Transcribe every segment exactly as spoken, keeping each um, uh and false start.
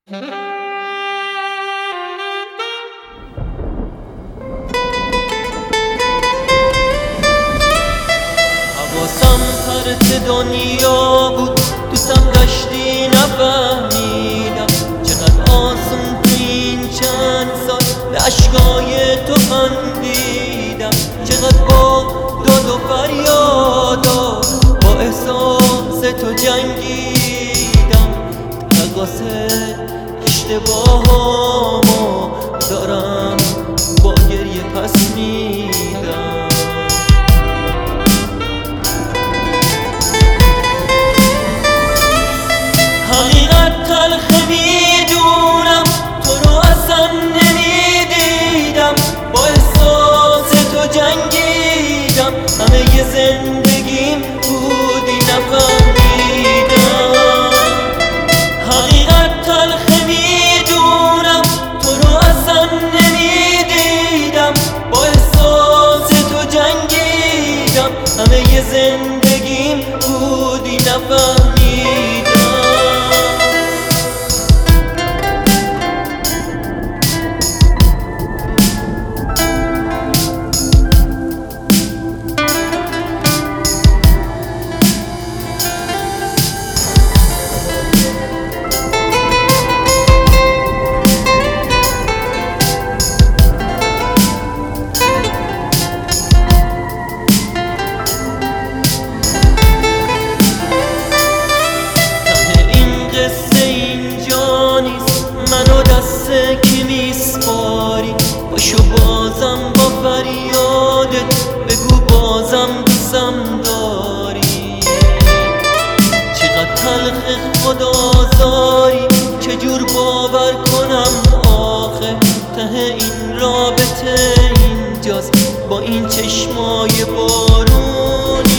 حواسم پرت دنیا بود، دوستم داشتی نفهمیدم چقدر آسون تو این چند سال به عشقای تو خندیدم، چقدر با داد و فریادا با احساس تو جنگیدم. تقاس اشتباهامو دارم با گریه پس میدم. حقیقت تلخ میدونم، تو رو اصلا نمیدیدم، با احساس تو جنگیدم، همه ی زندگیم بودی نفهمیدم. حقیقت تلخ میدونم، تو رو اصلا نمیدیدم، با احساس تو جنگیدم، همه ی زندگیم بودی نفهمیدم. منو دست کی میسپاری، باشو بازم با فریادت بگو بازم دوستم داری. چقدر تلخ خدازاری، چجور باور کنم آخه ته این رابطه اینجاست با این چشمای بارونی.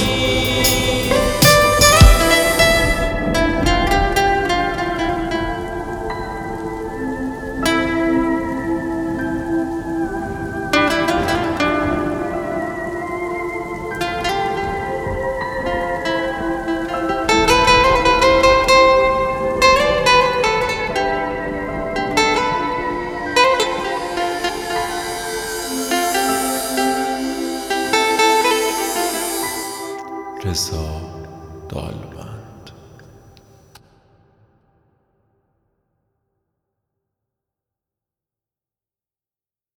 رضا دال